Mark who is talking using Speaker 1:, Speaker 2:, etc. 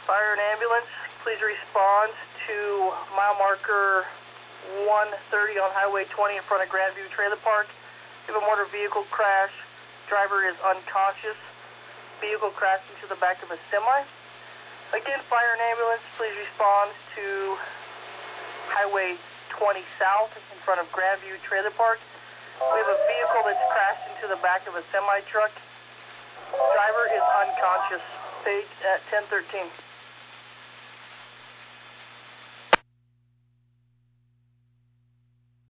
Speaker 1: Fire and ambulance, please respond to mile marker 130 on Highway 20 in front of Grandview Trailer Park. We have a motor vehicle crash. Driver is unconscious. Vehicle crashed into the back of a semi. Again, fire and ambulance, please respond to Highway 20 South in front of Grandview Trailer Park. We have a vehicle that's crashed into the back of a semi-truck. Driver is unconscious. Page at 1013.